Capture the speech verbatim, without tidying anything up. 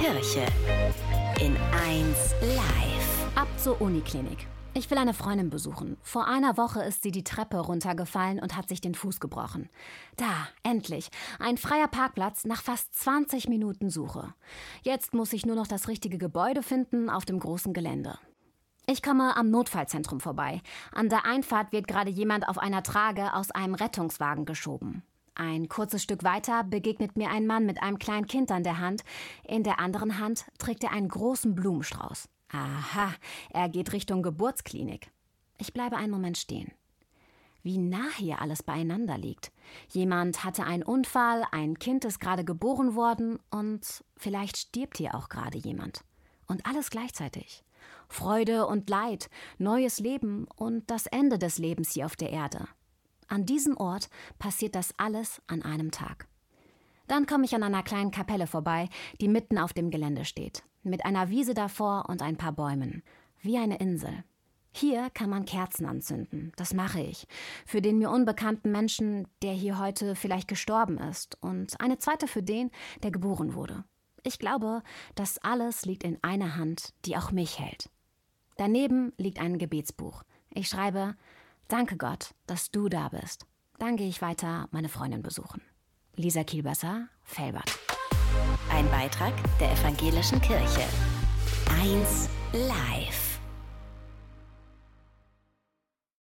Kirche in eins Live. Ab zur Uniklinik. Ich will eine Freundin besuchen. Vor einer Woche ist sie die Treppe runtergefallen und hat sich den Fuß gebrochen. Da, endlich. Ein freier Parkplatz nach fast zwanzig Minuten Suche. Jetzt muss ich nur noch das richtige Gebäude finden auf dem großen Gelände. Ich komme am Notfallzentrum vorbei. An der Einfahrt wird gerade jemand auf einer Trage aus einem Rettungswagen geschoben. Ein kurzes Stück weiter begegnet mir ein Mann mit einem kleinen Kind an der Hand. In der anderen Hand trägt er einen großen Blumenstrauß. Aha, er geht Richtung Geburtsklinik. Ich bleibe einen Moment stehen. Wie nah hier alles beieinander liegt. Jemand hatte einen Unfall, ein Kind ist gerade geboren worden und vielleicht stirbt hier auch gerade jemand. Und alles gleichzeitig. Freude und Leid, neues Leben und das Ende des Lebens hier auf der Erde. An diesem Ort passiert das alles an einem Tag. Dann komme ich an einer kleinen Kapelle vorbei, die mitten auf dem Gelände steht. Mit einer Wiese davor und ein paar Bäumen. Wie eine Insel. Hier kann man Kerzen anzünden. Das mache ich. Für den mir unbekannten Menschen, der hier heute vielleicht gestorben ist. Und eine zweite für den, der geboren wurde. Ich glaube, das alles liegt in einer Hand, die auch mich hält. Daneben liegt ein Gebetsbuch. Ich schreibe: Danke Gott, dass du da bist. Dann gehe ich weiter meine Freundin besuchen. Lisa Kielbasser, Velbert. Ein Beitrag der Evangelischen Kirche. eins Live.